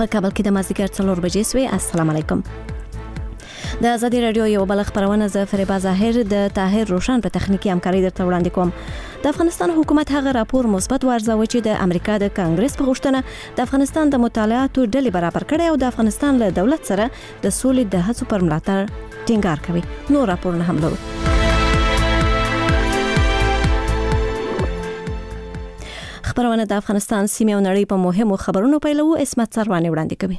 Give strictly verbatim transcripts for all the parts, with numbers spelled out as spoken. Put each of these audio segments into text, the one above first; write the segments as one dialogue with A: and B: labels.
A: په کابل کې د مازدیګر څلور بجې سوې. السلام علیکم. د ازادي رادیو یو بل خبرونه ز فریبا ظاهر د طاهر روشن په تخنیکی همکاري درته وړاندې کوم. د افغانستان حکومت هغه راپور مثبت ورزوي چې د امریکا د کانګرس په غوښتنه د افغانستان د مطالعاتو ډلې برابر کړي او د افغانستان له دولت سره د سولې د هڅو پر ملاتړ ټینګار کوي. نور راپورونه هم لرو. خبرونه د افغانستان سیمه او نړۍ په مهمو خبرونو پیلو. اسمت سروانی وړاندې کوي.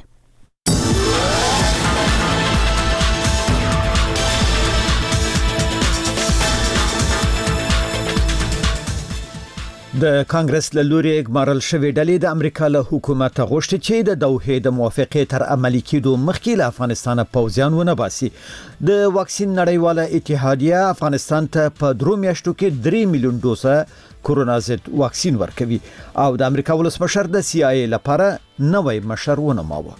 B: د کانګرس له لوري اګمارل شوې ډلې د امریکا له حکومت غوښتي چې د دوحې د موافقې تر عملي کېدو مخکې له افغانستان پوځیان ونه باسي. د واکسین نړیواله اتحادیه افغانستان ته په درو میاشتو کې درې میلیون ډوزه کورونا ضد واکسین ورکوي او د امریکا ولسمشر د سی آی ای لپاره نوې مشر ونوماوه.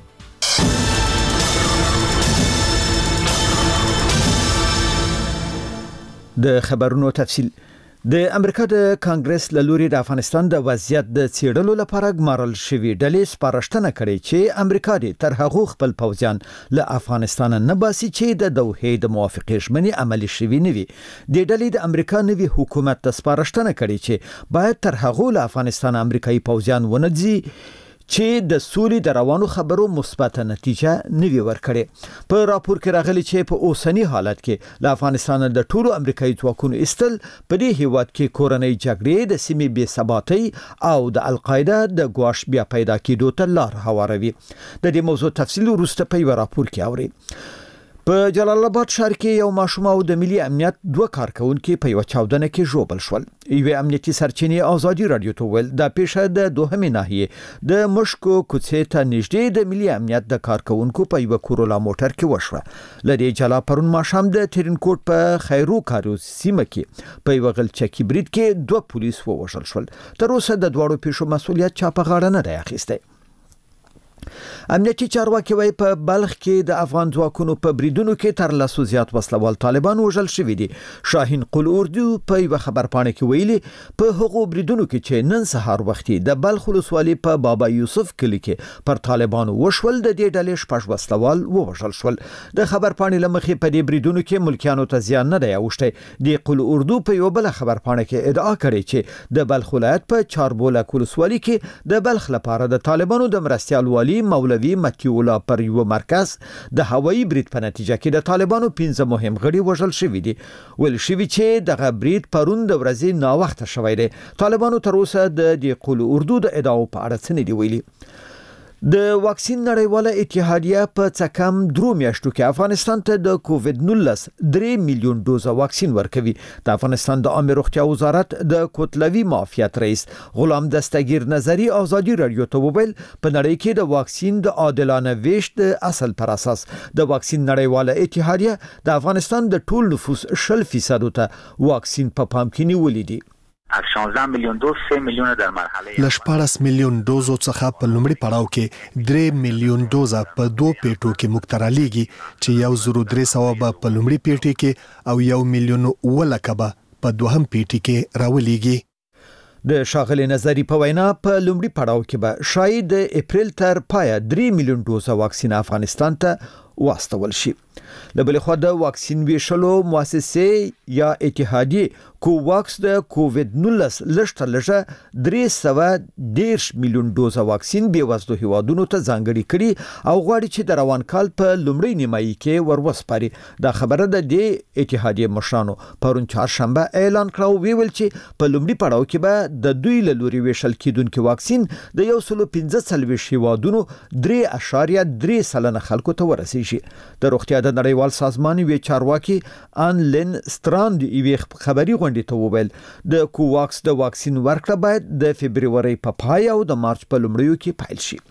B: د خبرونو تفصیل. د امریکا د کانګرس له لوري د افغانستان د وضعیت د څېړلو لپاره ګمارل شوی ډلې سپارښتنه کړې چې امریکا دې تر هغه خپل پوځیان له افغانستان نه باسي چې د دوحې د موافقې ژمنې عملي شوي نه وي. د ډلې د امریکا نوي حکومت ته سپارښتنه کړې چې باید تر هغه له افغانستان امریکایي پوځیان ونځي چې د سولې د روانو خبرو مثبت نتیجه نوي ورکړي. په راپور کې راغلي چې په اوسنی حالت کې له افغانستان د ټولو امریکایي ځواکونو استل په دې هیواد کې کورنۍ جګړې د سیمې بې ثباتۍ او د القاعده د ګواښ بیا پیدا کېدو ته لار هواروي. د دې موضوع تفصیل وروسته په یو راپور کې اوري. په جلال آباد ښار کې یو ماشوم او د ملي امنیت دوه کارکونکو په یو چاودنه کې ژوبل شول. یو امنیتي سرچینې ازادي رادیو ته ویل د پیښه د دوهمې ناحیې د مشکو کوڅې ته نږدې د ملي امنیت د کارکونکو په یو کورولا موټر کې وشوه. لدی جلا پرون ماښام د ترینکوټ په خیرو کارو سیمه کې په یو غلچکی برید کې دوه پولیس ووژل شول. تر اوسه د دواړو پیښو مسؤلیت چا په غاړه نه دی اخیستی. امنیتي چارواکي وايي په بلخ کې د افغان ځواکونو په بریدونو کې تر لسو زیات وسلوال طالبان وژل شوي دي. شاهین قل اردو په یو خبرپاڼه کې ویلي په هغو بریدونو کې چې نن سهار وختي د بلخ ولسوالۍ په بابا یوسف کلی کې پر طالبانو وشول د دې ډلې شپږ وسلوال ووژل شول. د خبرپاڼې لمخې په دې بریدونو کې ملکیانو ته زیان نه دی اوښتی. د قل اردو په یو بل خبرپاڼه کې ادعا کړې چې د بلخ ولایت په چاربولک ولسوالۍ کې د بلخ لپاره د طالبانو د مرستیال والی مولوی متیولا پر یو مرکز د هوایي برید په نتیجه کې د طالبانو پنځه مهم غړي وژل شوي دي. ویل شوي چې دغه برید پرون د ورځې ناوخته شوی دی. طالبانو تر اوسه د قل اردو د ادعاو په اړه څه نه دي ویلي. د واکسین نړیواله اتحادیه په څه کم درو میاشتو کې افغانستان ته د کووډ نولس درې میلیون ډوزه واکسین ورکوي. د افغانستان د عامه روغتیا وزارت د کوتلوي معافیت رئیس غلام دستگیر نظری ازادي رادیو ته وویل په نړۍ کې د واکسین د عادلانه ویش د اصل پر اساس د واکسین نړیواله اتحادیه د افغانستان د ټول نفوس شل فیصد ته واکسین په پام کې نیولې دي.
C: از شانزده میلیون دوز سه میلیون در مرحله
D: لشپارس میلیون دوزو څخه په لومړي پړاو کې درې میلیون دوزه په دوه پیټو کې مکترالیږي چې یو زرو درې سوه به په لومړي پیټي کې او یو میلیون ولکه به په دوهم پیټي کې راولېږي.
B: د شاغلي نظری په وینا په لومړي پړاو کې به شاید د اپریل تر پایه درې میلیون دوزه واکسین افغانستان ته واستول شي. لبل خو د واکسین ویشلو مؤسسې یا اتحادیه کوواکس د کووډ نولس لشته لږه درې سوه دېرش میلیون دوزه واکسین به وسلو هیوادونو ته ځانګړي کړي او غواړي چې د روان کال په لومړۍ نیمایي کې وروسپاري. دا خبره د دې اتحادیه مشرانو پرون چهارشنبه اعلان کړو. ویل چې په لومړي پړاو کې به د دوی له لوري ویشل کېدونکو واکسین د یو سل پنځه څلوېښت هیوادونو درې اشاریه درې سلنه خلکو ته ورسیږي. د روغتیا د نړیوال سازمان وی چارواکي ان لن ستراند یو خبري غونډې ته وویل د کوواکس د واکسین ورکړه باید د فبرवरी په پای او د مارچ په لومړیو کې پیل شي.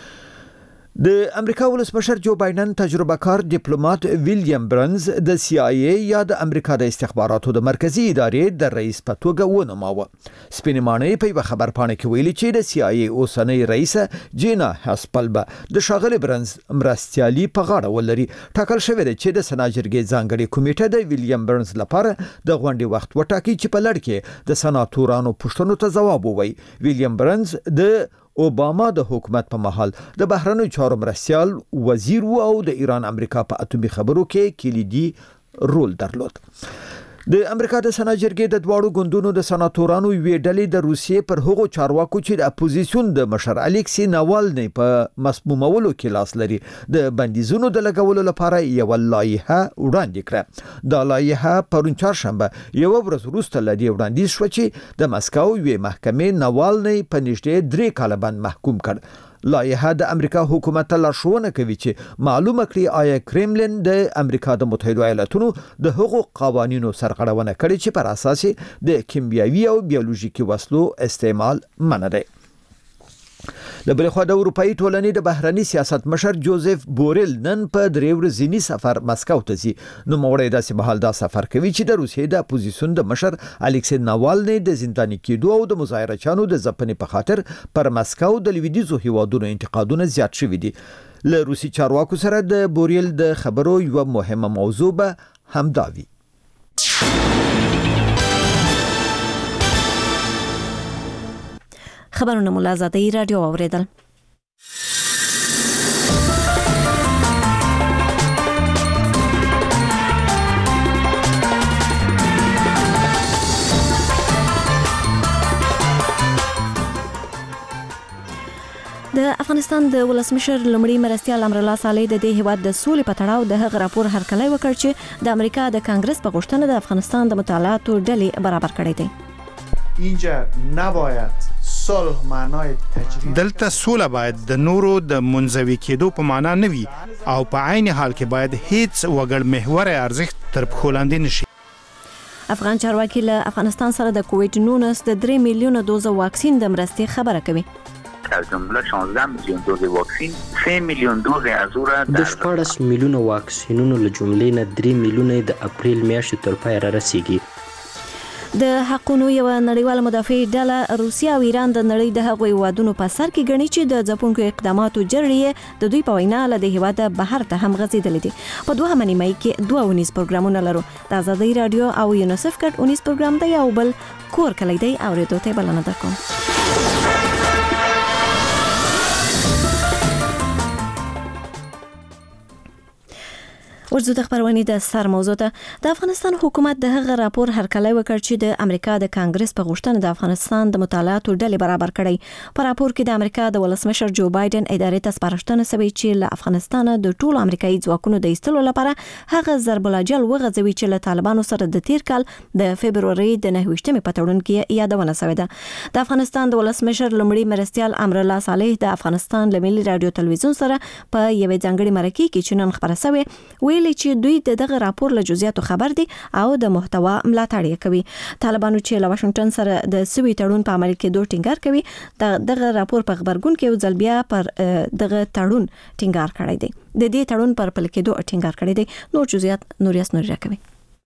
B: د امریکا ولسمشر جو بایدن تجربه کار ډیپلوماټ ویلیام برنز د سی آی ای یا د امریکا د استخباراتو د مرکزی ادارې د رئیس په توګه ونوماوه. سپینمانه په خبرپاڼه کې ویلي چې د سی آی ای اوسنۍ رئیسه جینا هاسپلبا د شاغلي برنز مرستيالي په غاړه ولري. ټاکل شوی دی چې د سناجرګي ځانګړي کمیټه د ویلیام برنز لپاره د غونډې وخت وټاکي چې په لړ کې د سناتورانو پوښتنو ته ځواب ووایي. ویلیام برنز د اوباما د حکومت په مهال د بهرنیو چارو مرستیال وزیر او د ایران امریکا په اتومي خبرو کې کلیدي رول درلود. د امریکا د سنا جرګې د دواړو ګوندونو د سناتورانو وی ډلې د روسیې پر هغو چارواکو چې د اپوزیسیون د مشر الکسی ناوالنی په مسمومولو کې لاس لري د بندیزونو د لګولو لپاره یو لایحه وړاندې کړه. دا لایحه پرون چهارشنبه یو ورځ وروسته له دې وړاندیز شو چې د مسکو یوې محکمې ناوالنی په نږدې درې کاله باندې محکوم کړ. لایحه د امریکا حکومت ته لارښوونه کوي چې معلومه کړي آیا کرملین د امریکا د متحده ایالاتونو د حقوق قوانینو سرغړونه کړې چې پر اساس د کیمیاوي او بیولوژیکي وسلو استعمال منع دی. د بل خوا د اروپאי ټولنې د بهرني سیاست مشر جوزف بوریل نن په درې ورځنی سفر مسکو ته ځي. نو موړی داسې مهال دا سفر کوي چې د روسیې د اپوزیسیون د مشر الکسی ناوالنی د زنداني کېدو او د مظاهره چانو د ځپنې په خاطر پر مسکو د لویدیځو هیوادونو انتقادونه زیات شوي دي. له روسي چارواکو سره د بوریل د خبرو یو مهمه موضوع به همدا وي.
A: خبرونه مولا زادی رادیو اوریدل. د افغانستان د ولسمشر لومړي مرستیال امرالله صالح د دې هیواد د سولې په تړاو د هغه راپور هرکلی وکړ چې د امریکا د کانګرس په غوښتنه د افغانستان د مطالعاتو ډلې برابر کړې دي.
E: اینجا نباید صلح معنای تجربه
F: دلته سوله باید د نورو د منزوي کېدو په معنا نه وي او په عین حال کې باید هیڅ وګړ محور ارزښت تر پښو لاندې نشي.
A: افغان چارواکي له افغانستان سره د کووید نولس د درې میلیونه دوزه واکسین د مرستې خبره کوي.
C: از جمله شانزده میلیون دوز واکسین سه میلیون دوز از او را
G: د شپاړس میلیونه واکسینونو له جملې نه درې میلیونه د اپریل میاشتې تر پای را رسیږي.
A: د حقونو یو نړیوال مدافع ډله روسیا او ایران د نړۍ د هغوی وادونو په سر کې ګڼي چې د ځپونکو اقداماتو جرړې د دوی په وینا له د هیواد بهر ته هم غځېدلې دي. په دوهمه نیمه کې دوه ونیز پروګرامونه لرو. د آزادۍ رادیو او یونیسف ګډ ونیز پروګرام دی او بل کور کلی دی اورېدو ته بلنه درکوم. ورځو د خبرونې د سر موضوع ته د افغانستان حکومت د هغه راپور هرکلی وکړ چې د امریکا د کانګرس په غوښتنه د افغانستان د مطالعاتو ډلې برابر کړي. په راپور کې د امریکا د ولسمشر جو بایدن ادارې ته سپارښتنه شوې چې له افغانستانه د ټولو امریکایي ځواکونو د ایستلو لپاره هغه ضرب العجل وغځوي چې له طالبانو سره د تیر کال د فبروري د نهه ویشتمې په تړون کې یادونه شوې ده. د افغانستان د ولسمشر لومړي مرستیال امرالله صالح د افغانستان له ملي رادیو تلویزیون سره په یوې ځانګړې مرکې کې چې نن خبره شوې ویلي چې دوی د دغه راپور له جزئیاتو خبر دي او د محتوا ملاتړ کوي. طالبانو چې له واشنگټن سره د سوي تړون په عمل کې دوه ټینګار کوي د دغه راپور په خبرګون کې یو ځل بیا پر دغه تړون ټینګار کړی دی. د دې تړون پر پل کې دوه ټینګار کړی دی. نور جزئیات نوریاس نوري راکوي.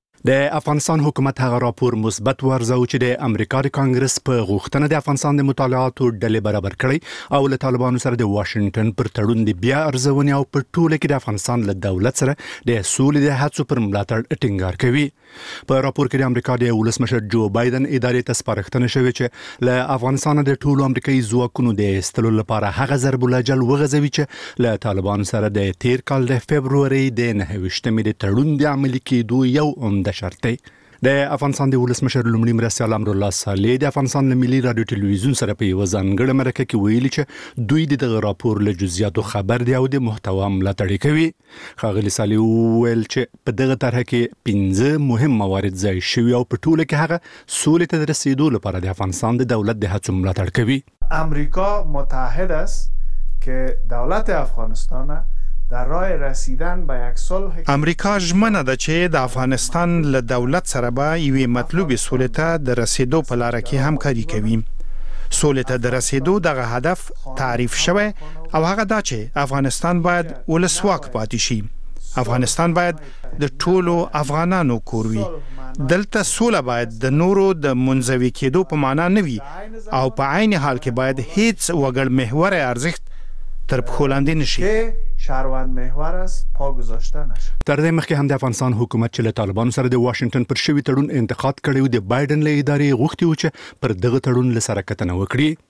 H: د افغانستان حکومت هغه راپور مثبت ورزو چې د امریکا د کانګرس په غوښتنه د افغانستان د مطالعاتو ډلې برابر کړي او له طالبانو سره د واشنگټن پر تړون د بیا ارزونې او په ټوله کې د افغانستان له دولت سره د سولې د هڅو پر ملاتړ ټینګار کوي. په راپور کې د امریکا د ولسمشر جو بایدن ادارې ته سپارښتنه شوې چې له افغانستان د ټولو امریکایي ځواکونو د ایستلو لپاره هغه ضرب العجل وغځوي چې له طالبانو سره د تیر کال د فبروري د نهه ویشتمې د تړون د عملي کېدو یو عمده شرط دی. د افغانستان د ولسمشر لومړي مرستیال امرالله صالح د افغانستان له ملي رادیو تلویزیون سره په یو ځانګړې مرکه کې ویلي چې دوی د دغه راپور له جزئیاتو خبر دي او د محتوا ملاتړ کوي. ښاغلي صالح ویل چې په دغه طرح کې پنځه مهم موارد ځای شوي او په ټوله کې هغه سولې ته د رسیدو لپاره د افغانستان د دولت د هڅو ملاتړ کوي.
E: امریکا متحد است که دولت افغانستان در راه رسیدن به یک صلح
F: امریکا ژمنه ده چې د افغانستان له دولت سره به یوې مطلوبې سولې ته د رسیدو په لاره کې همکاري کوي. سولې ته د رسیدو دغه هدف تعریف شوی او هغه دا چې افغانستان باید ولسواک پاتې شي. افغانستان باید د ټولو افغانانو کور وي. دلته سوله باید د نورو د منزوي کېدو په معنا نه وي او په عین حال کې باید هیڅ وګړ محور ارزښت تر پښو لاندې نشي.
E: شهروند محور است پا گذاشته نشه.
H: تر دې مخکې هم د افغانستان حکومت چې له طالبانو سره د واشنگټن پر شوي تړون انتقاد کړی و د بایدن له ادارې غوښتي و چې پر دغه تړون له سره کتنه وکړي.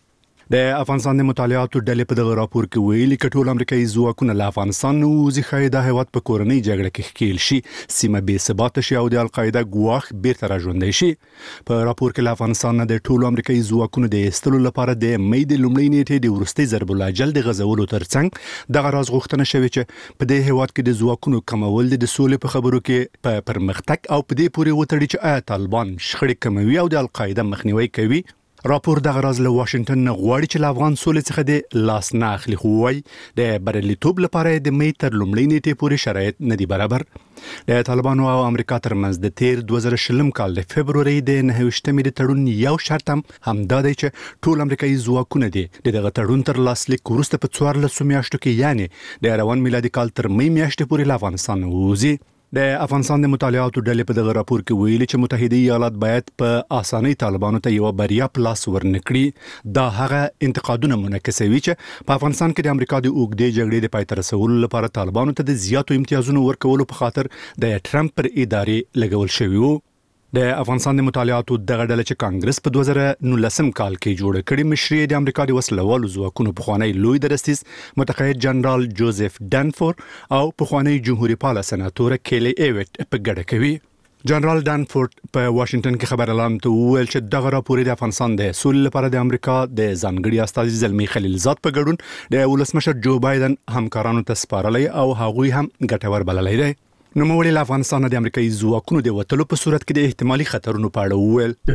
H: د افغانستان د مطالعاتو ډلې په دغه راپور کې ویلي چې ټول امریکایي ځواکونه له افغانستان نوځي ښایي د هیواد په کورنۍ جګړه کې ښکیل شي، سیمه بې ثباته شي او د القاعده ګواښ بیرته راژوندی شي. په راپور کې له افغانستان نه د ټولو امریکایي ځواکونو د ایستلو لپاره د مې د لومړۍ نیټې د وروستي ضرب الاجل د غځولو ترڅنګ دغه راز غوښتنه شوې چې په دې هیواد کې د ځواکونو کمول د سولې په خبرو کې په پرمختګ او په دې پورې وتړي چې آیا طالبان شخړې کموي او د القاعده مخنیوي کوي. راپور دغه راز له واشنگټن نه غواړي چې له افغان سولې څخه د لاس نه اخلي، خو وايي د بریالیتوب لپاره د مې تر لومړۍ نیټې پورې شرایط نه دي برابر. د طالبانو او امریکا ترمنځ د تیر دوه زره شلم کال د فبروري د نهه ویشتمې د تړون یو شرط هم همدا دی چې ټول امریکایي ځواکونه دي د دغه تړون تر لاسلیک وروسته په څوارلسو میاشتو کې یعنې د روان میلادي کال تر مې میاشتې پورې له افغانستان ووځي. د افغانستان د مطالعاتو ډلې په دغه راپور کې ویلي چې متحده ایالات باید په اسانۍ طالبانو ته یو بریا پلاس ورنکړي. دا هغه انتقادونه منعکسوي چې په افغانستان کې د امریکا د اوږدې جګړې د پای ته رسولو لپاره طالبانو ته د زیاتو امتیازونو ورکولو په خاطر د ټرمپ پر ادارې لګول شوی وو. د افغانستان د مطالعاتو دغه ډله چې کانګرس په دوه زره نولسم کال کې جوړ کړي مشري د امریکا د وسلوالو ځواکونو پخوانی لوی درستیز متقاعد جنرال جوزف ډانفور او پخوانی جمهوریت پاله سناتور کیلی ایوټ په ګډه کوي. جنرال ډانفورد په واشنگټن کې خبر اعلان ته وویل چې دغه راپور د افغانستان د سولې لپاره د امریکا د ځانګړي استازي زلمی خلیلزاد په ګډون د ولسمشر جو بایدن همکارانو ته سپارلی او هغوی هم ګټور بللی دی. نو موږ له افغانستان د امریکایي ځواکونو د وټلو په صورت کې د احتمالي خطرونو په اړه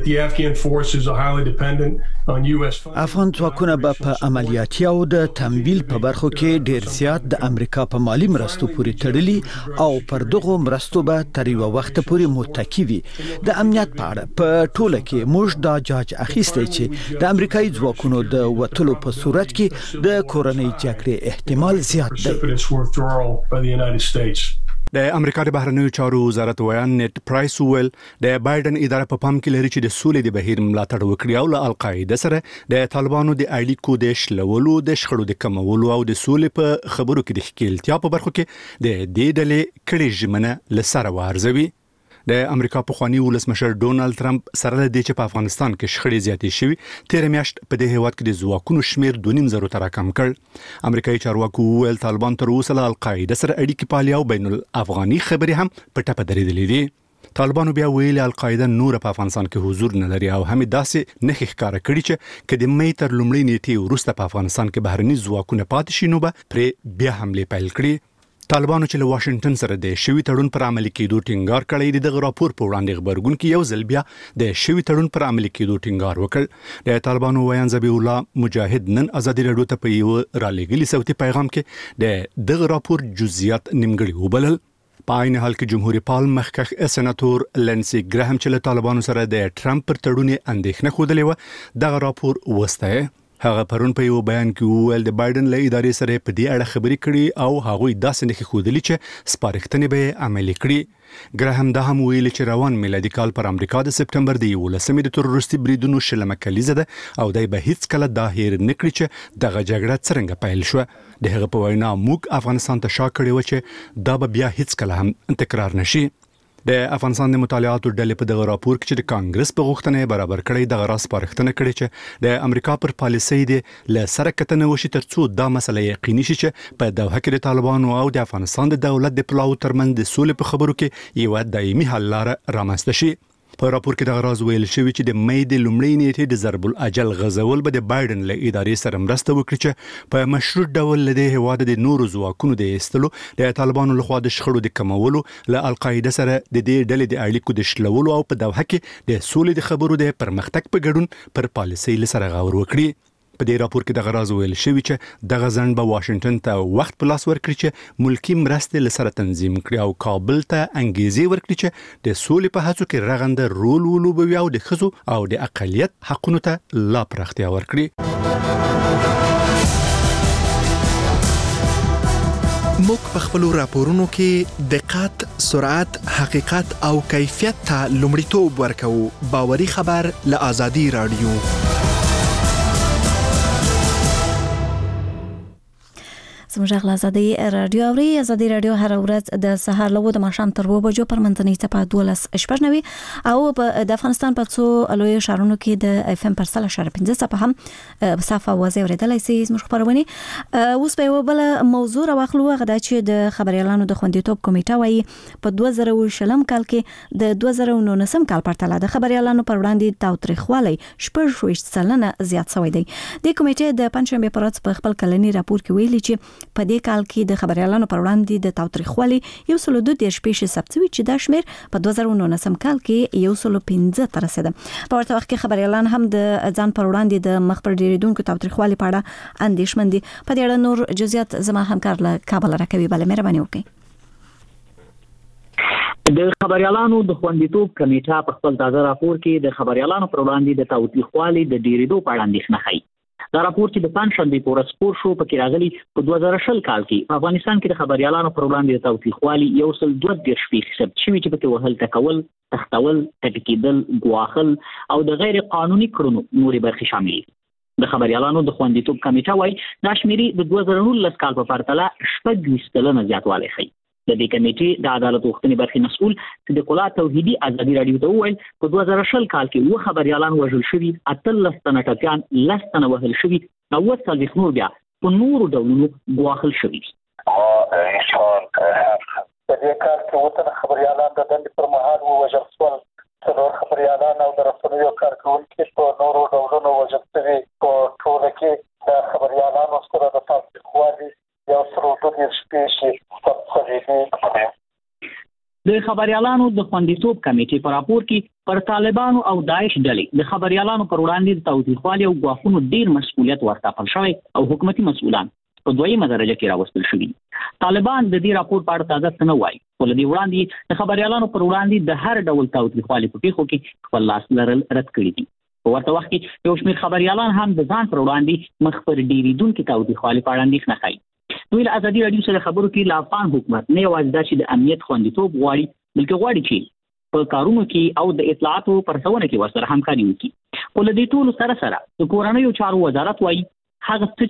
H: وویل.
B: افغان ځواکونه به په عملیاتي او د تمویل په برخو کې ډیر زیات د امریکا په مالی مرستو پورې تړلي او پر دغه مرستو به تر یو وخت پورې متکی وي. د امنیت په اړه په ټوله کې موږ دا جاج اخیستی چې د امریکایي ځواکونو د وټلو په صورت کې د کورنۍ جګړې احتمال زیات دی.
H: د امریکا د بهرنیو چارو وزارت ویان نیټ پرایس ویل د بایدن اداره په پام کې لري چې د سولې د بهیر ملاتړ وکړي او له القاعده سره د طالبانو د اړیکو د شلولو د شخړو د کمولو او د سولې په خبرو کې د ښکیلتیا په برخو کې د دې ډلې کړي ژمنه لسره وارزوي. د امریکا پخوانی ولسمشر ډونالد ترامپ سره د دې چې په افغانستان کې شخړې زیاتې شوي تیر میاشت په دې هیواد کې د ځواکونو شمیر دوه نیم زرو ته راکم کړ. امریکایي چارواکو وویل طالبان تر اوسه له القاعده سره اړیکې پالي او بین الافغاني خبرې هم په ټپه درېدلې دي. طالبانو بیا ویلي القاعده نور په افغانستان کې حضور نه لري او هم داسې نښې ښکاره کړي چې که د مې تر لومړۍ نیټې وروسته په افغانستان کې بهرني ځواکونه پاتې شي نو به پرې بیا حملې پیل کړي. طالبانو چې له واشنگټن سره د شوی تړون پر عملي کېدو ټینګار کړی دی دغه راپور په وړاندې خبرګون کې یو ځل بیا د شوی تړون پر عملي کېدو ټینګار وکړ. د طالبانو ویان ذبیح الله مجاهد نن ازادي راډیو ته په یو رالېږلي صوتي پیغام کې د دغه راپور جزئیات نیمګړي وبلل. په عین حال کې جمهوریت پال مخکښ سناتور لنسی ګراهم چې له طالبانو سره د ټرمپ پر تړون اندېښنه خوده و دغه راپور وسته. هغه پرون په یو بیان کې وویل د بایدن له ادارې سره په دې اړه خبرې کړي او هغوی داسې نښې ښودلي چې سپارښتنې به عملي کړي. ګراهم دا هم ویلي چې روان میلادي کال پر امریکا د سپټمبر د یولسمې د تروریستي بریدونو شلمه کلیزه ده او دی به هیڅ کله دا هیر نه کړي چې دغه جګړه څرنګه پیل شوه. د هغه په وینا موږ افغانستان ته شا کړی و چې دا به بیا هیڅ کله هم تکرار نشي. د افغانستان د مطالعاتو ډلې په دغه راپور کې چې د کانګرس په غوښتنه برابر کړی دغه راز سپارښتنه کړې چې د امریکا پر پالیسۍ د له سره کتنه وشي ترڅو دا مسله یقیني شي چې په دوحه کې د طالبانو او د افغانستان د دولت د پلاو ترمنځ د سولې په خبرو کې یو دایمي حل لاره رامنځته شي. په راپور کې دغه راز ویل شوی چې د مې د لومړۍ نیټې د ضرب الاجل غځول به د بایدن له ادارې سره مرسته وکړي چې په مشروط ډول له هیواد د نورو ځواکونو د ایستلو د طالبانو لخوا د شخړو د کمولو له القاعده سره د دې ډلې د اړیکو د شلولو او په دوحه کې د سولې د خبرو د پرمختګ په ګډون پر پالیسۍ لسره غور وکړي. په دې راپور کې دغه راز ویل شوی چې دغه ځند به واشنگټن ته وخت په لاس ورکړي چې ملکی مرستې لسره تنظیم کړي او کابل ته انګیزې ورکړي چې د سولې په هڅو کې رغنده رول ولوبوي او د ښځو او د اقلیت حقونو ته لا پراختیا ورکړي.
I: موږ په خپل راپورونو کې دقت، سرعت، حقیقت او کیفیت ته لومړیتوب ورکوو. باوري خبر له آزادي راډیو.
A: زموږ زموږ غلا ازادي رادیو اوري ازادي رادیو هر ورځ د سهار له د ماښام تر و بجو پر منځنۍ څپه دولس شپږ او د افغانستان په څو لوی شهرونو کې د اف ام پر سل شر پنځه څپه هم صفه وازه ورېدلای سي زموږ خبرونه اوس په بل موضوع راخلو غدا چې د خبريالانو د خوندیتوب کمیټه وايي په دوه زره شلم کال کې د دوه زره نولسم کال پرتله د خبريالانو پر وړاندې تاوتریخوالی شپږ سلنه زیات شوی دی د کمیټې د پنځشنبه پر ورځ په خپل کلنی راپور کې ویلي چې په دې کال کې د خبريالانو پر وړاندې د تاوتریخوالي یو سل دوه دیرش پیښې ثبت شوي چې دا شمیر په دوه زره نولسم کال کې یو سل پنځه ته رسیده. په ورته وخت کې خبريالان هم د ځان پر وړاندې د مخ پر ډیریدونکو تاوتریخوالي په اړه اندېښمن دي. په دې اړه نور جزئیات زما همکار له کابل راکوي. بل مهرباني وکړئ.
J: د خبريالانو د خوندیتوب کمیټه په خپل تازه راپور کې د خبريالانو پر وړاندې د تاوتریخوالي د ډیریدو په اړه اندېښنه ښيي. دا راپور چې د پنځشنبه په ورځ خپور شو په کې راغلي په دوه زره شل کال کې په افغانستان کې د خبريالانو پر وړاندې د تاوتریخوالي یو سل دوه دیرش پیښې ثبت شوي چې په کې وهل ټکول، تښتول، ټپي ګواښل او د غیر قانوني کړنو نورې برخې شامل دي. د خبريالانو د خوندیتوب کمیټه وايي دا شمیرې د دوه زره نولس کال په پرتله شپږ سلنه زیاتوالی ښيي. د دې کمیټې د عدالت غوښتنې برخې مسؤل صدیق الله توحیدي ازادي رادیو ته وویل په دوه زره شل کال کې و خبريالان وژل شوي، اتلس تنه ټپیان، لس تنه وهل شوي او اووه څلوېښت نور بیا په نورو ډولونو ګواښل شوي دي.
K: په دې کال کې اووه تنه خبريالان د دندې پر مهال ووژل شول، څلور خبريالان او د رسنیو کارکوونکي په نورو ډولونو وژل شوي. په ټوله کې د خبريالانو سره د تاوتریخوالي یو سل دوه دیرش پیښې ثبت شوي دي.
J: د خبريالانو د خوندیتوب کمیټې په راپور کې پر طالبانو او داعش ډلې د خبريالانو پر وړاندې د تاوتریخوالي او ګواښونو ډیر مسؤلیت ورتپل شوی او حکومتي مسؤلان په دویمه درجه کې راوستل شوي. طالبان د دې راپور په اړه تازه څه نه وایي، خو له دې وړاندې د خبريالانو پر وړاندې د هر ډول تاوتریخوالي په پیښو کې خپل لاس لرل رد کړي دي. په ورته وخت کې یو شمېر خبريالان هم د ځان پر وړاندې مخ پر ډیریدونکي تاوتریخوالي په اړه اندېښنه ښيي. دوی له ازادي رادیو سره خبرو کې له افغان حکومت نه یوازې دا چې د امنیت خوندیتوب غواړي، بلکې غواړي چې په کارونو کې او د اطلاعاتو پرسونه کې ورسره همکاري وکړي. خو له دې ټولو سره سره د کورنیو چارو وزارت وایي هغه څه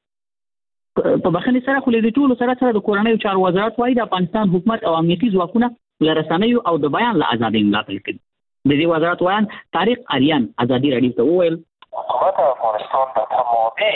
J: چې په بخښنې سره خو له دې ټولو سره سره د کورنیو چارو وزارت وایي د افغانستان حکومت او امنیتي ځواکونه له رسنیو او د بیان له ازادۍ ملاتړ کوي. د دې وزارت وایي طارق اریان ازادي رادیو ته وویل
K: حکومت افغانستان د تمامي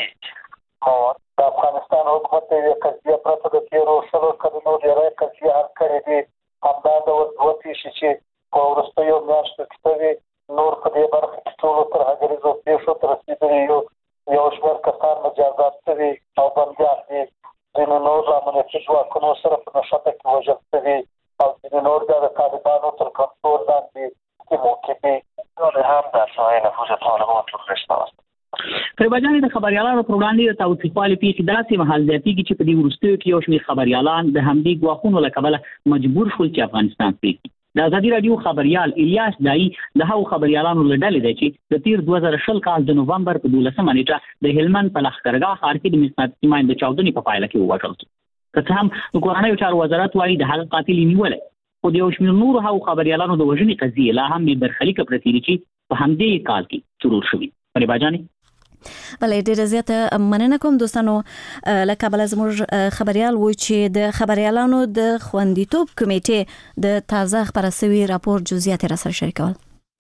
K: د افغانستان حکومت د یو قضیه پرته د تیرو شلو کلونو ډېرې قضیې حل کړې دي. همدا ډول دوه پیښې چې په وروستیو میاشتو کې شوې، نور په دې برخه کې ټولو ترهګریزو پیښو ته رسېدلي یو یو شمېر کسان مجازات شوي او بندیان دي. ځینې نور امنیتي ځواکونو سره په نښته کې وژل شوي او ځینې نور بیا د طالبانو تر کنټرول لاندې سیمو کې دي. هم در سایه نفوذ طالبان ترورسته است.
J: فریباجان د خبريالانو پر وړاندې د تاوتریخوالي پیښې داسې مهال زیاتېږي چې په دې وروستیو کې یو شمېر خبريالان د همدې ګواښونو له کبله مجبور شول چې افغانستان پرېږدي. د ازادي رادیو خبريال الیاس دایي د هغو خبريالانو له ډلې دی چې د تیر دوه زره شل کال د نومبر په دولسمه نیټه د هلمند په لښکرګاه ښار کې د مقناطیسي ماین د چاودنې په پایله کې ووژل شو. که څه هم د کورنیو چارو وزارت وایي د هغه قاتل یې نیولی، خو د یو شمېر نورو هغو خبريالانو د وژنې قضیې لا هم بې برخلیکه پرتې دي چې په همدې کال کې شروع شوي. فریباجانې
A: بلې ډیره زیاته مننه کوم دوستانو. له کابل زموږ خبريال و چې د خبريالانو د خوندیتوب کمیټې د تازه خبره شوی راپور جزئیات را سره شریکول.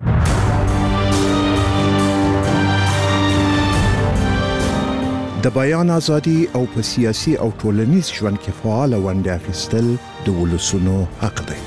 L: د بیان ازادي او په سیاسي او ټولنیز ژوند کې فعال ونډه اخیستل د ولسونو حق دی.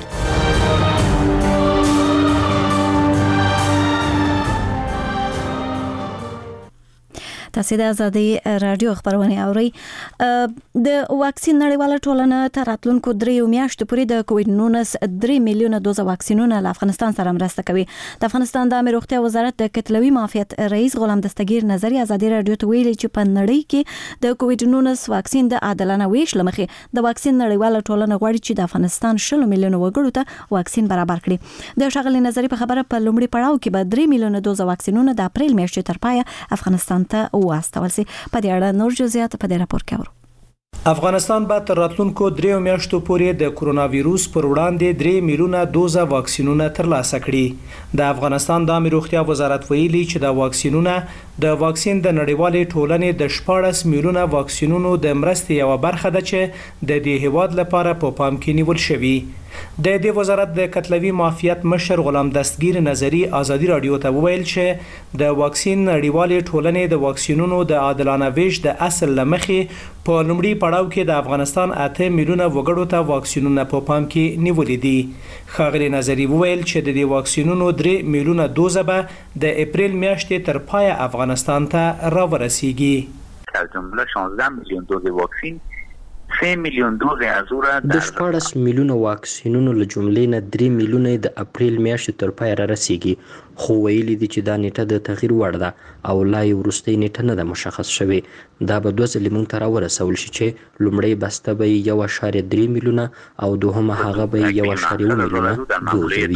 A: تاسو د ازادي رادیو خبرونه اورئ. د واکسین نړیواله ټولنه تر راتلونکو دریو میاشتو پورې د کووډ نولس درې میلیونه دوزه واکسینونه له افغانستان سره مرسته کوي. د افغانستان د عامه روغتیا وزارت د کتلوي معافیت رئیس غلام دستگیر نظری ازادي رادیو ته ویلي چې په نړۍ کې د کووډ نولس واکسین د عادلانه ویش لمخې د واکسین نړیواله ټولنه غواړي چې د افغانستان شل میلیونه وګړو ته واکسین برابر کړي. د ښاغلي نظری په خبره په لومړي پړاو کې به درې میلیونه دوزه واکسینونه د اپریل میاشتې تر پایه افغانستان ته واستول سي. په دې اړه نور جزئیات په دې راپور کې اورو.
M: افغانستان به تر راتلونکو دریو میاشتو پورې د کرونا وایروس پر وړاندې درې میلیونه دوزه واکسینونه ترلاسه کړي. د افغانستان د عامه روغتیا وزارت ویلي چې د واکسینونه د واکسین د نړیوالې ټولنې د شپاړس میلیونه واکسینونو د مرستې یو برخه ده چې د دې هیواد لپاره په پام کې نیول شوی. د دې وزارت د کتلوي معافیت مشر غلام دستگیر نظری ازادي رادیو ته وویل چې د واکسین نړیوالې ټولنې د واکسینونو د عادلانه ویش د اصل لمخې په لومړي پړاو کې د افغانستان اته میلیونه وګړو ته واکسینونه په پام کې نیولې دي. ښاغلي نظری وویل چې د دې واکسینونو درې میلیونه دوزه به د اپریل میاشتې تر پایه افغانستان ته راورسیږي.
C: از جمله شانزده میلیون دوز واکسین سه میلیون دوز از او را
G: د شپاړس میلیونه واکسینونو له جملې نه درې میلیونه د اپریل میاشتې تر پایه را رسیږي، خو ویلي دي چې دا نیټه د تغییر وړ ده او لا یې وروستۍ نیټه نه ده مشخص شوې. دا به دوه ځلې موږ ته راورسول شي چې لومړی بسته به یې یو اعشاریه درې میلیونه او دوهمه هغه به یې یو اعشاریه اووه میلیونه دوزه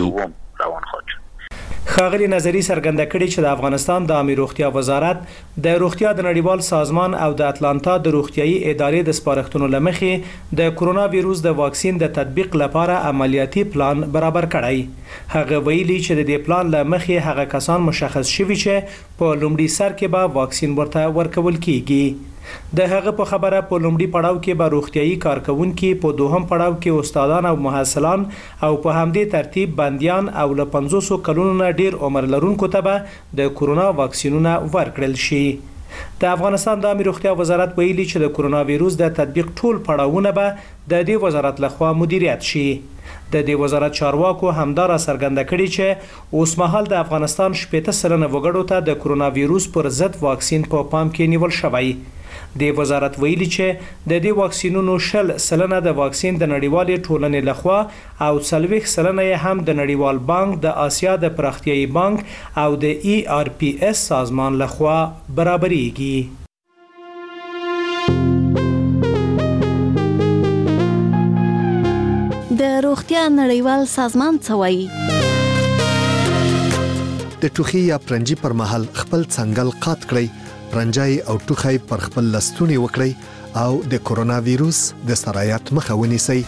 G: وي.
M: ښاغلي نظری څرګنده کړې چې د افغانستان د عامه روغتیا وزارت د روغتیا د نړیوال سازمان او د اتلانتا د روغتیايي ادارې د سپارښتنو لمخې د کرونا وایروس د واکسین د تطبیق لپاره عملیاتي پلان برابر کړی. هغه ویلي چې د دې پلان لمخې هغه کسان مشخص شوي چې په لومړي سر کې به واکسین ورته ورکول کیږي. د هغه په خبره په لومړي پړاو کې به روغتيایي کارکونکي، په دوهم پړاو کې استادان او محصلان او په همدې ترتیب بنديان او له پنځوس کلونو نه ډیر عمر لرونکو ته به د کرونا واکسینونه ورکړل شي. د افغانستان د عامه روغتیا وزارت ویلي چې د کرونا وایروس د تطبیق ټول پړاوونه به د دې وزارت لخوا مدیریت شي. د دې وزارت چارواکو همدارا څرګنده کړي چې اوس مهال د افغانستان شپږ سلنه وګړو ته د کرونا وایروس پر ضد واکسین په پام کې نیول شوی. د وزارت ویلي چې د دې واکسینونو شل سلنه د واکسین د نړیوالې ټولنې لخوا او څلوېښت سلنه یې هم د نړیوال بانک، د آسیا د پراختیایي بانک او د ای آر پی اس سازمان لخوا برابرېږي.
A: د روغتیا نړیوال سازمان څه وایي؟
D: د ټوخي یا پرنجي پر مهال خپل څنګل قات کړئ، پرنجای او ټوخی پر خپل لستونی وکړئ او د کرونا وایروس د سرایت مخه ونیسئ.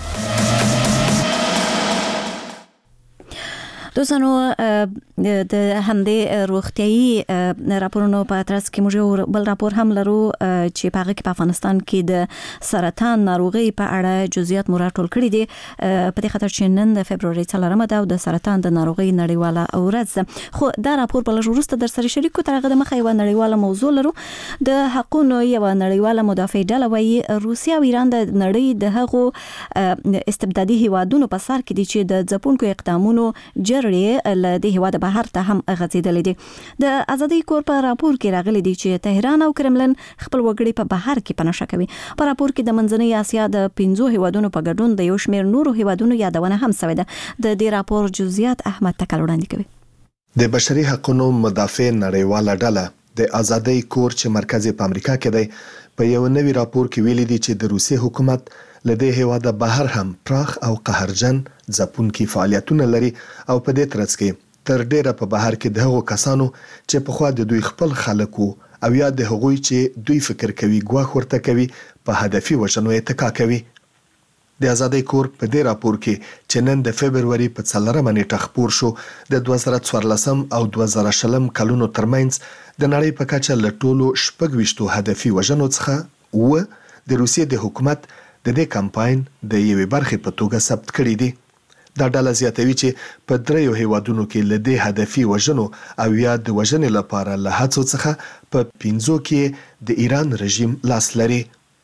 A: دوستانو د همدې روغتيایي راپورونو په ترڅ کې موږ بل راپور هم لرو چې په هغه کې په افغانستان کې د سرطان ناروغي په اړه جزئیات مو راټول کړي دي. په دې خاطر چې نن د فبروري څلورمه ده او د سرطان د ناروغي نړیواله ورځ، خو دا راپور په لږ وروسته در سره شریکو. تر هغه د مخه یو نړیواله موضوع لرو. د حقوقو یو نړیواله مدافع ډله وایي روسیا او ایران د نړۍ د هغو استبدادي هیوادونو په سر کې دي چې د ځپونکو اقدامونو جرړې له دې هیواد بهر ته هم غځېدلې دي. د ازادي کور په راپور کې راغلي دي چې تهران او کرملن خپل وګړي په بهر کې پناه کوي. په راپور کې د منځنۍ اسیا د پنځو هیوادونو په ګډون د یو شمېر نورو هیوادونو یادونه هم شوې ده. د دې راپور جزئیات احمد تکل وړاندې کوي.
D: د بشري حقوقو مدافع نړیواله ډله د ازادي کور چې مرکز په امریکا کې دی په یو نوي راپور کې ویلي دي چې د روسي حکومت لدې هیواد بهر هم پراخ او قهرجن ځپونکي فعالیتونه لري او په دې ترڅ کې تر ډیره په بهر کې د هغو کسانو چې په خوا د دوی خپل خلکو او یا د هغوی چې دوی فکر کوي ګواښ ورته کوي په هدفي وژنو اتکا کوي. د ازادي کور په دې راپور کې چې نن د فبروري په څلورمه نیټه خپور شو د دوه زره څوارلسم او دوه زره شلم کلونو ترمنځ د نړۍ په کچه له ټولو شپږ ویشتو هدفي وژنو څخه و د روسیې د حکومت د دې کمپاین د یوې برخې په توګه ثبت کړي دي. دا ډله زیاتوي چې په دریو هیوادونو کې له دې هدفي وژنو او یا د وژنې لپاره له هڅو څخه په پنځو کې د ایران رژیم لاس لري.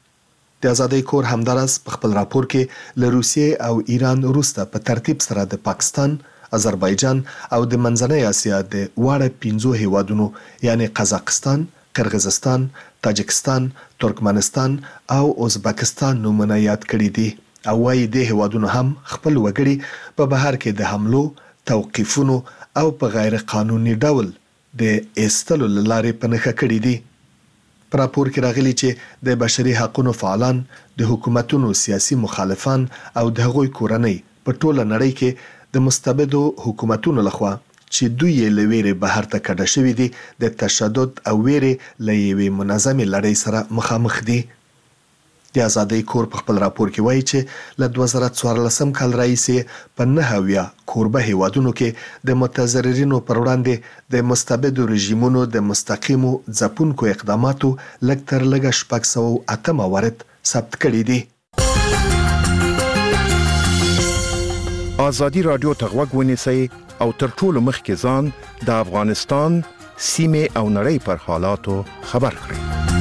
D: د ازادي کور همدارس په خپل راپور کې له روسیې او ایران وروسته په ترتیب سره د پاکستان، آذربایجان او د منځنۍ اسیا د واړه پنځو هیوادونو یعنی قزاقستان، قرغیزستان، تاجکستان، ترکمنستان او ازبکستان نومونه یاد کړي دي او وايي د هیوادونو هم خپل وګړي په بهر کې د حملو، توقیفونو او په غیر قانوني ډول د ایستلو لارې په نښه کړي دي. په راپور کې راغلي چې د بشري حقوقو فعالان، د حکومتونو سیاسي مخالفان او د هغوی کورنۍ په ټوله نړۍ کې د مستبدو حکومتونو لخوا چې دوی یې له ویرې بهر ته کډه شوي دي د تشدد او ویرې له یوې منظمې لړۍ سره مخامخ دي. د آزادۍ کور په خپل راپور کې وایي چې له دوه زره څوارلسم کال راهیسې په نهه اویا کوربه هیوادونو کې د متضررینو پر وړاندې د مستبدو رژیمونو د مستقیمو ځپونکو اقداماتو لږ تر لږه شپږ سوه اته موارد ثبت کړي دي.
L: آزادي رادیو ته غوږ ونیسئ او تر ټولو مخکې ځان د افغانستان سیمې او نړۍ پر حالاتو خبر کړئ.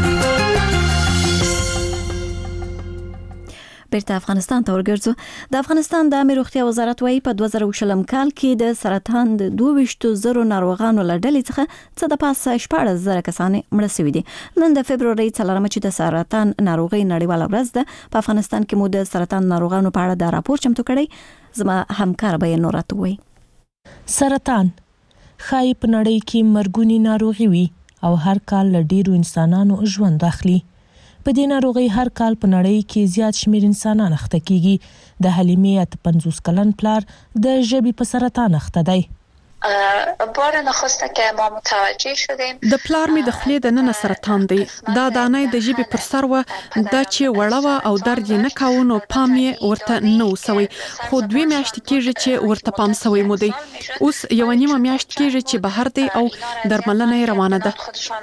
A: بیرته افغانستان ته ورګرځو. د افغانستان د عامه روغتیا وزارت وايي په دوه زره شلم کال کې د سرطان د دوه ویشت زره ناروغانو له ډلې څخه څه د پاسه شپږ زره کسان مړه شوي دي. نن د فبرورۍ څلورمه چې د سرطان ناروغي نړیواله ورځ ده، په افغانستان کې مو د سرطان ناروغانو په اړه د راپور چمتو کړی. زما همکار به نورات وي.
N: سرطان خای په نړۍ کې مرګونی ناروغي وي او هر کال له ډیرو انسانانو ژوند اخلي. په دې ناروغي هر کال په نړۍ کې زیات شمیر انسانان اخته کیږي. د حلیمې اته پنځوس کلن پلار د ژبې په سرطان اخته دی.
O: بار نخسته که ما متوجه شدیم
P: د پلار می د خولې د نن سرطان دی. دا دانه د ژبې پر سر و، دا چې وړه او درد نه کاوه نو پام یې ورته نه وسوي، خو دوی میاشتې کېږي چې ورته پام سوی مو دی. اوس یو نیمه میاشت کېږي چې بهر دی او درملنه روانه ده.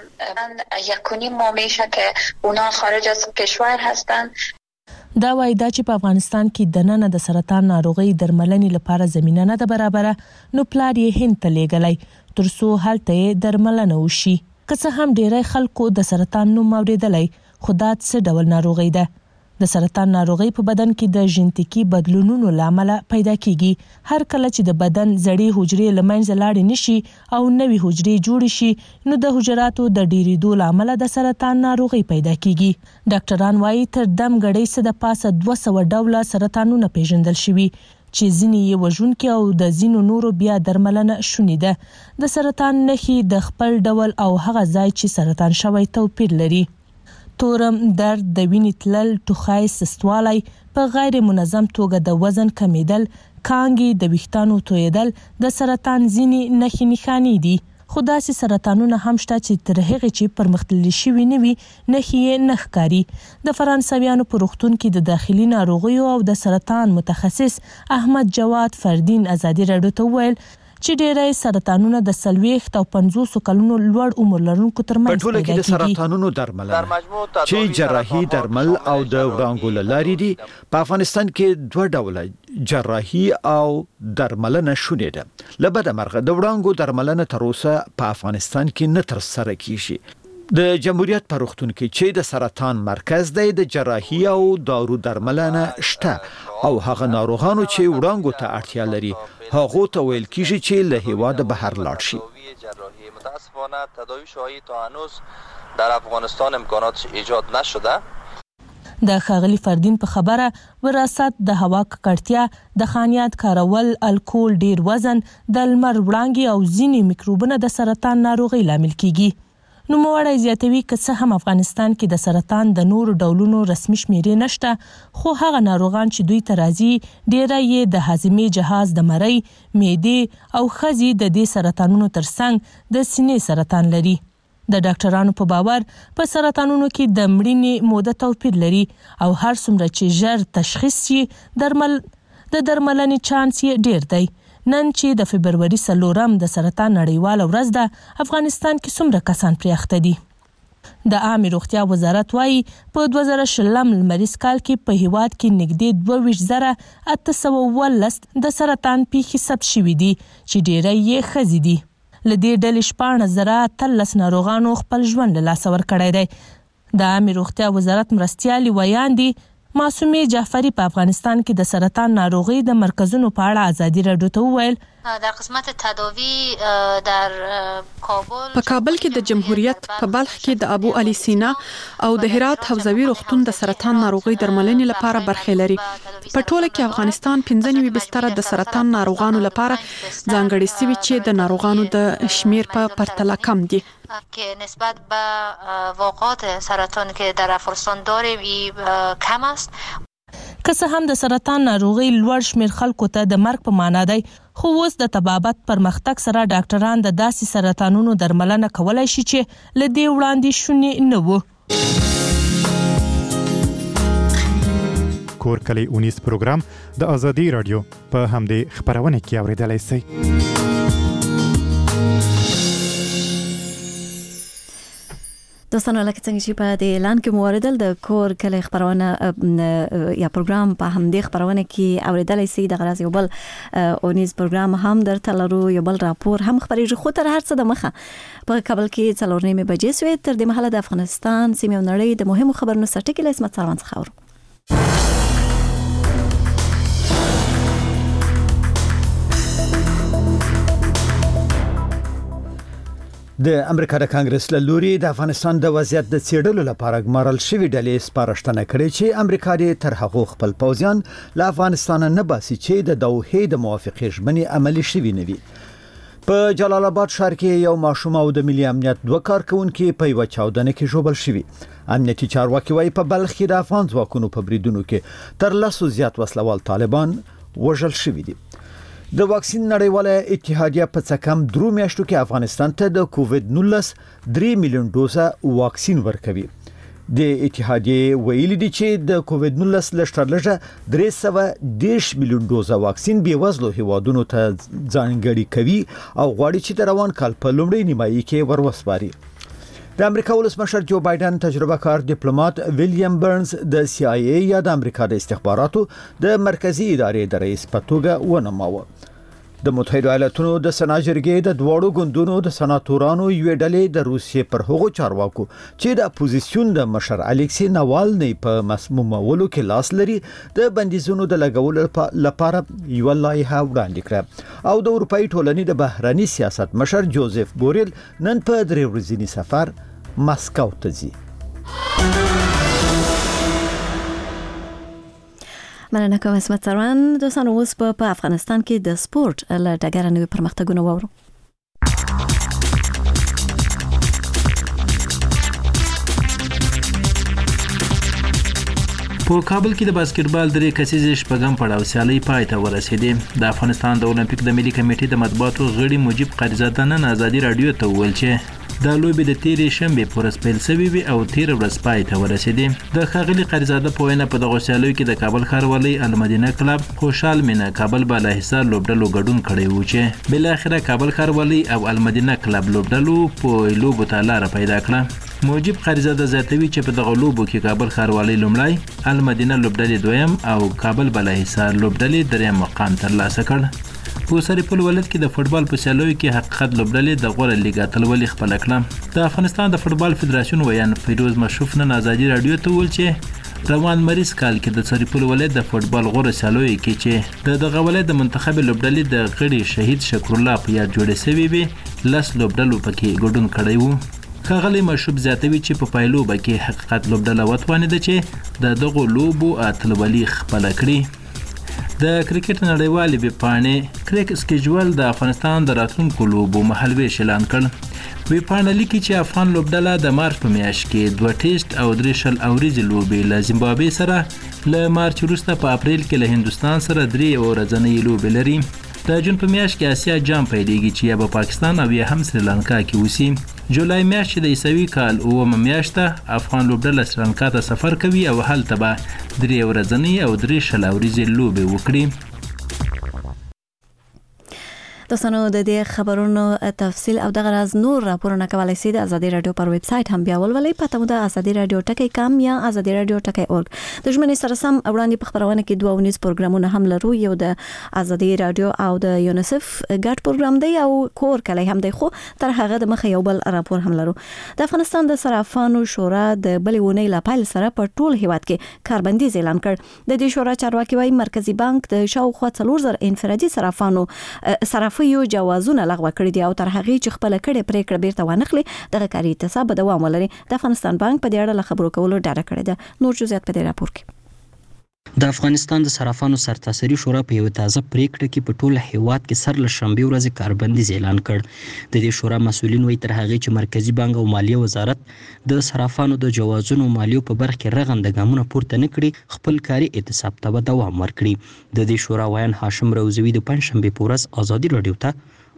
O: یکونی ما میشه که اونا خارج از کشور هستن.
N: دا وایي دا چې په افغانستان کې د نن د سرطان ناروغي درملنې لپاره زمينه نه ده برابره، نو پلار یې هند ته لیږلی ترڅو هلته یې درملنه وشي. که څه هم ډیری خلکو د سرطان نوم اوریدلی، خو دا څه ډول ناروغي ده؟ د سرطان ناروغي په بدن کې د ژنټیکي بدلونونو لامل پیدا کیږي. هر کله چې د بدن زړې حجرې له منځه لاړې نشي او نوې حجرې جوړې شي، نو د حجراتو د ډیریدو لامل د سرطان ناروغي پیدا کیږي. ډاکټران وايي تر دم غړۍ څخه د پاسه دوه سوه ډوله سرطانونه پیژندل شوي چې ځینې یې وژونکي او د ځینو نورو بیا درملنه شونې ده. د سرطان نښې د خپل ډول او هغه ځای چې سرطان شوی توپیر لري. تورم، درد، د وینې تلل، ټوخی، سستوالی، په غیر منظم توګه د وزن کمیدل، کانګې، د ویښتانو تویدل د سرطان ځینې نښې نښانې دي. خو داسې سرطانونه هم شته چې تر هغې چې پرمختللي شوي نه وي نښې یې نه ښکاري. د فرانسویانو په روغتون کې د داخلي ناروغیو او د سرطان متخصص احمد جواد فردین ازادي راډیو ته وویل چې ډېری سرطانونه د څلوېښت او پنځوسو کلونو لوړ عمر لرونکو ترمنځ
B: په ټوله کې د سرطانونو درملنه چې جراحي درمل او د وړانګو له لارې دي، په افغانستان کې دوه ډوله جراحي او درملنه شونې ده. له بده مرغه د وړانګو درملنه تر اوسه په افغانستان کې نه ترسره کیږي. د جمهوریت په روغتون کې چې د سرطان مرکز دی، د جراحي او دارو درملنه شته او هغه ناروغانو چې وړانګو ته اړتیا لري هغه ته ویل کیږي چې له هیواده بهر لاړ شي.
Q: متاسفانه تداوی شاهی تا هنوز در افغانستان امکاناتش ایجاد نشده.
N: د ښاغلي فردین په خبره وراثت، د هوا ککړتیا، د خانیات کارول، الکول، ډیر وزن، د لمر وړانګې او ځینې میکروبونه د سرطان ناروغۍ لامل کیږي. نوموړی زیاتوي که څه هم افغانستان کې د سرطان د نورو ډولونو رسمي شمیرې نشته، خو هغه ناروغان چې دوی ته راځي ډیری یې د هاضمې جهاز د مرۍ، معدې او ښځې د دې سرطانونو ترڅنګ د سینې سرطان لري. د ډاکټرانو په باور په سرطانونو کې د مړینې موده توپیر لري او هر څومره چې ژر تشخیص شي درمل د درملنې چانس یې ډیر دی. نن چې د فبروري څلورم د سرطان نړیواله ورځ ده، افغانستان کې څومره کسان پرې اخته دي؟ د عامه روغتیا وزارت وايي په دوه زره شلم لمریز کال کې په هیواد کې نږدې دوه ویشت زره اته سوه اوولس د سرطان پیښې ثبت شوي دي چې ډیری یې ښځې دي. له دې ډلې شپاړس زره اتلس ناروغانو خپل ژوند له لاسه ورکړی دی. د عامه روغتیا وزارت مرستیالي ویاندې معصومه جعفری په افغانستان کې د سرطان ناروغي د مرکزونو په اړه ازادي راډیو ته وویل
R: در قسمت تداوی در کابل
P: په کابل کې د جمهوریت، په بلخ کې د ابو علي سینا او د هرات حوزوي روغتون د سرطان ناروغي درملنې لپاره برخه لري. په ټوله کې افغانستان پنځه نوي بستر د سرطان ناروغانو لپاره ځانګړي سوي چې د ناروغانو د شمیر په پرتله کم دي.
R: که نسبت به واقعات سرطان که در افغانستان داریم کم است.
N: که څه هم د سرطان ناروغي لوړ شمیر خلکو ته د مرګ په معنا دی، خو اوس د طبابت پرمختګ سره ډاکټران د داسې سرطانونو درملنه کولای شي چې له دې وړاندې شونې نه وو.
F: کور کلی اونیز پروګرام د ازادي رادیو په همدې خبرونه کې اوریدلای شئ.
A: دوستانو لکه څنګه چې په دې اعلان کې موردل د کور کلی خبرونه یا پروګرام په همدې خبرونه کې اوریدلای شئ. د غراز یو بل اونیز پروګرام هم درته لرو، یو بل راپور هم خبرېږي، خو تر هر څه د مخه په کابل کې څلور نیمې بجې سوې. تر دې مهاله د افغانستان سیمې او نړۍ د مهمو خبرونو سرټکي له عصمت سروان څخه اورو.
B: د امریکا د کانګرس له لوري د افغانستان د وضعیت د څېړلو لپاره ګمارل شوی ډلې سپارښتنه کړې چې امریکا دې تر هغه خپل پوځیان له افغانستان نه باسي چې د دوحې د موافقې ژمنې عملي شوي نه وي. په جلال آباد ښار کې یو ماشوم او د ملي امنیت دوه کارکونکي په یوه چاودنه کې ژوبل شوي. امنیتي چارواکي وايي په بلخ کې د افغان ځواکونو په بریدونو کې تر لسو زیات وسلوال طالبان وژل شوي دي. د واکسین نړیواله اتحادیه په څه کم درو میاشتو کې افغانستان ته د کووډ نولس درې میلیون ډوزه واکسین ورکوي. د اتحادیه ویلي دي چې د کووډ نولس لشترلږه درې سوه دېرش میلیون ډوزه واکسین بې وزلو هیوادونو ته ځانګړي کوي او غواړي چې د روان کال په لومړۍ نیمایي کې وروسپاري. د امریکا ولسمشر جو بایدن تجربه کار ډیپلوماټ ویلیام برنز د سی آی ای یا د امریکا د استخباراتو د مرکزی ادارې د رئیس په توګه ونوماوه. د متحده ایالاتونو د سنا جرګې د دوړو ګوندونو د سناتورانو یوې ډلې د روسیې پر هغو چارواکو چې د اپوزیسیون د مشر الکسی ناوالني په مسمومولو کې لاس لري د بندیزونو د لګولو لپاره یو لایحه وړاندې کړه او د اروپאי ټولنې د بهرني سیاست مشر جوزف بوریل نن په درې ورځنی سفر ماسکو ته ځي. مننه کوم عصمت سروان. دوستانو اوس په افغانستان کې د سپورت له ډګره نوې پرمختګونه وورو.
S: په کابل کې د باسکټبال درې کسیزې شپږم پړاو سیالۍ پای ته ورسېدې. د افغانستان د اولمپیک د ملي کمیټې د مطبوعاتو غړي مجيب قریزاده نن ازادي رادیو ته وویل چې دا لوبې د تیرې شنبې پورې پیل شوې وي او تیر ورځ پای ته ورسېدې. د ښاغلي قریزاده په وینا په دغه سیالیو کې د کابل ښاروالۍ المدینه کلب، خوشحال مینا کابل بالاحصار لوبډلو ګډون کړی و چې بل اخره کابل ښاروالۍ او المدینه کلب لوبډلو په لوبو ته لار پیدا کړه. موجب قریزاده زیاتوي چې په دغه لوبو کې کابل ښاروالۍ لومړی، المدینه لوبډلې دویم او کابل بالاحصار لوبډلې دریم مقام ترلاسه کړ. په سرپل ولایت کې د فوتبال په سیالیو کې حقیقت لوبډلې د غوړه لیګ اتلولي خپل کړه. د افغانستان د فوتبال فدراسیون ویان فیروز مشرف نن ازادي رادیو ته ویل چې روان مریض کال کې د سرپل ولایت د فوتبال غوړه سیالیو کې چې د دغه ولایت د منتخب لوبډلې د غړي شهید شکر الله په یاد جوړې شوی وي لس لوبډلو پکې ګډون کړی وو. ښاغلی مشرف زیاتوي چې په پایلوبه کې حقیقت لوبډله وتوانېده چې د دغو لوبو اتلولي خپل کړي. د کرکټ نړیوالې ویبپاڼې کرک سکیجول د افغانستان د راتلونکو لوبو مهالویش اعلان کړ. ویبپاڼه لیکي چې افغان لوبډله د مارچ په میاشت کې دوه ټیسټ او درې شل اوریزې لوبې له زیمبابوې سره، له مارچ وروسته په اپریل کې له هندوستان سره درې ورځنۍ لوبې لري. د جون په میاشت کې آسیا جام پیلېږي چې یا به پاکستان او یا هم سریلانکا کې وسی. جولای میاشت چې د عیسوي کال اومه میاشت ته افغان لوبډله سریلانکا ته سفر کوي او هلته به درې ورځنۍ او درې شل اوریزې لوبې وکړي.
A: دوستانو د دې خبرونو تفصیل او دغه راز نور راپورونه کولای شئ د ازادي رادیو پر ویب سټ هم بیا ولولئ. پته مو د ازادي رادیو ټکی کام یا ازادي رادیو ټکی اورګ. د ژمنې سره سم وړاندې په خبرونه کې دوه ونیز پروګرامونه هم لرو، یو د ازادي رادیو او د یونیسف ګډ پروګرام دی او کور کلی هم دی، خو تر هغه د مخه یو بل راپور هم لرو. د افغانستان د صرافانو شورا د بلې ونې لا پیل سره په ټول هیواد کې کاربندیز اعلان کړ. د دې شورا چارواکي وايي مرکزی بانک د شاوخوا څلور زره انفرادي صرافانو صرافي یو جوازونه لغوه کړی دي او تر هغه چې خپل کړي پریکړه بیرته وانخلي دغه کاری اعتصاب دوام ولري. د افغانستان بانک په دې اړه خبرو کولو ډاډه کړی ده. نور جزئیات په دې راپور کې.
G: د افغانستان د صرافانو سرتاسري شورا په یو تازه پریکړه کې په ټول هیواد کې سر له شنبه ورځې کاربندیز اعلان کړ. د دې شورا مسؤلین وایي تر هغه چې مرکزی بانک او مالیه وزارت د صرافانو د جوازونو مالیو په برخه کې رغنده ګامونه پورته نه کړي، خپل کاري اعتصاب ته دوام ورکړي. د دې شورا ویان هاشم روزوی د پنځشنبه په ورځ ازادي رادیو ته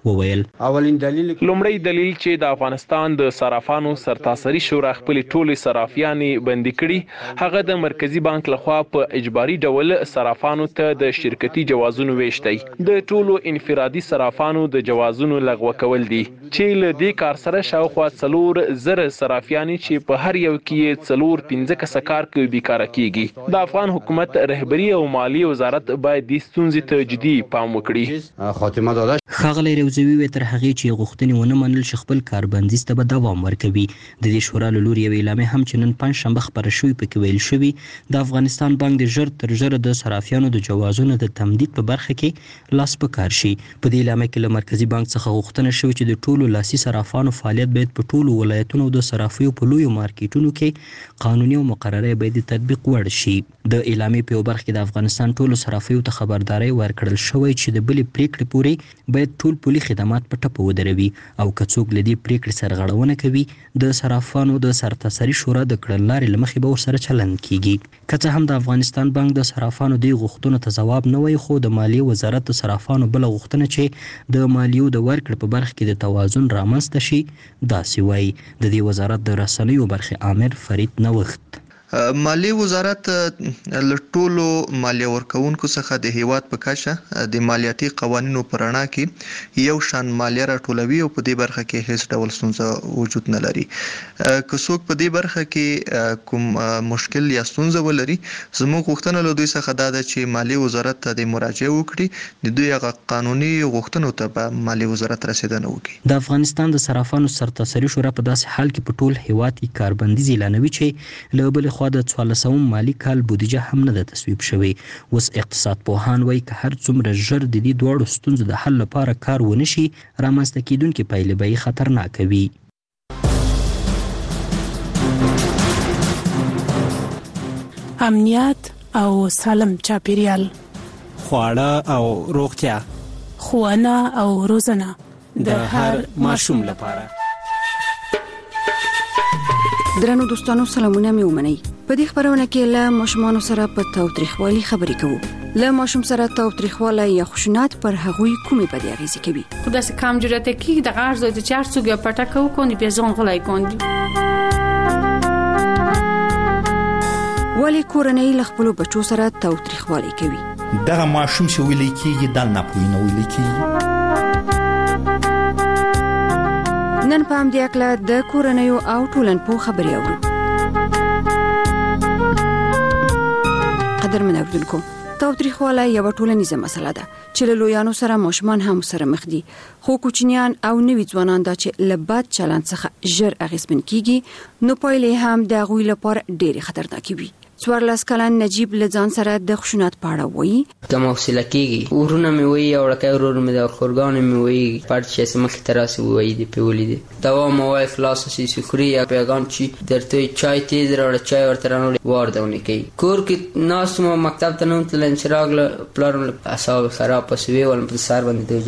G: وویل
T: اولین دلیل
U: لومړی دلیل چې د افغانستان د صرافانو سرتاسري شورا خپل ټولې صرافیانې بندي کړي هغه د مرکزی بانک لخوا په اجباري ډول صرافانو ته د شرکتي جوازونو ویشتي د ټولو انفرادي صرافانو د جوازونو لغوه کول دي چې له دې کار سره شاوخوا څلور زره صرافیانې چې په هر یو کې څلور پنځه کسه کار کوي بیکاره کیږي د افغان حکومت رهبری او مالی وزارت باید د ستونزې ته جدي پام وکړي
T: خاتمه داده
G: خغلی روزوی وی تر هغه چې غوښتنې ونه منل چې خپل کاربندیز ته به دوام ورکوي د دې شورا له لوري یو اعلامیه هم چې نن پنځ شنبه خبره شوې پکې ویل شوی د افغانستان بانک د ژر تر ژره د صرافیانو د جوازونو د تمدید په برخه کې لاس په کار شي په دې اعلامیه کې له مرکزی بانک څخه غوښتنه شوې چې د ټولو لاسي صرافانو فعالیت باید په ټولو ولایتونو د صرافیو په لویو مارکیټونو کې قانوني او مقرره باید تطبیق وړ شي د اعلامیې په برخه کې د افغانستان ټولو صرافیو ته خبرداري ورکړل شوې چې د بلې پریکړې پورې باید ټول پولي خدمات په ټپه ودروي او که څوک له دې پریکړې سرغړونه کوي د صرافانو د سرتاسري شورا د کړنلارې له مخې به ورسره چلند کیږي که څه هم د افغانستان بانک د صرافانو د غوښتنو ته ځواب نه وایي خو د مالیې وزارت د صرافانو بل غوښتنه چې د مالیو د ورکړې په برخه کې د توازن رامنځته شي داسې وایي د دې وزارت د رسنیو برخې عامر فرید نوښت
I: مالی وزارت له ټولو مالیه ورکوونکو څخه د هیواد په کچه د مالیاتي قوانینو په رڼا کې یو شان مالیه راټولوي او په دې برخه کې هیڅ ډول ستونزه وجود نه لري که څوک په دې برخه کې کوم مشکل یا ستونزه ولري زموږ غوښتنه له دوی څخه دا ده چې مالی وزارت ته د مراجعه وکړي د دوی هغه قانوني غوښتنو ته به مالی وزارت رسیدنه وکړي
G: د افغانستان د صرافانو سرتاسري شورا په داسې حال کې په ټول هیواد کې کاربندیز اعلانوي چې له بل خوا د څوارلسم مالی کال بودیجه هم نه ده تصویب شوی اوس اقتصاد پوهان وایي که هر څومره ژر د دې دواړو ستونزو د حل لپاره کار ونه شي رامنځته کیدونکې پایلې به یې خطرناکه وي
V: امنیت او سالم چاپیریال
W: خواړه او روغتیا
V: ښوونه او روزنه
W: د هر ماشوم لپاره
X: درنو دوستانو سلامونه مې ومنئ په دې خبرونه کې له ماشومان سره په تاوتریخوالي خبرې کوو له ماشوم سره تاوتریخوالی یا خشونت پر هغوی کومې بدې اغیزې کوي
Y: خو داسې کم جرأت کی د غرض د چار څوک یا پټه کو کوي په ځون غلای کوي
X: ولی کورنۍ له خپل بچو سره تاوتریخوالی کوي
W: دغه ماشوم چې ویل کېږي د نه پوینه ویل کېږي
X: نن په همدې اړه د کورنیو او ټولنپوه خبرې اورو قدرمن اوریدونکو تاوتریخوالی یوه ټولنیزه مسله ده چې له لویانو سره ماشومان هم سره مخ دي خو کوچنیان او نوي ځوانان دا چې له بد چلند څخه ژر اغېزمن کیږي نو پایلې هم د هغوی لپاره ډېرې خطرناکې وي څوارلس کلن نجیب له ځان سره د خشونت په اړه وایي
Z: کم حوصله کېږي ورونه مې وایي او وړوکی ورور مې د خورګانې مې وایي پټ چې هسې مخې ته راسې ووایي دې پرې ولیدې دوا مې وایي خلاص هسې خوري یا پیغام چې درته وایي چای تیز راوړه چای ورته رانوړې وار دونې کوي کور کې ناست وم مکتب ته نه وم تللی چې راغله پلار مې اعصاب خراب پسې ویې ولم په سر باندې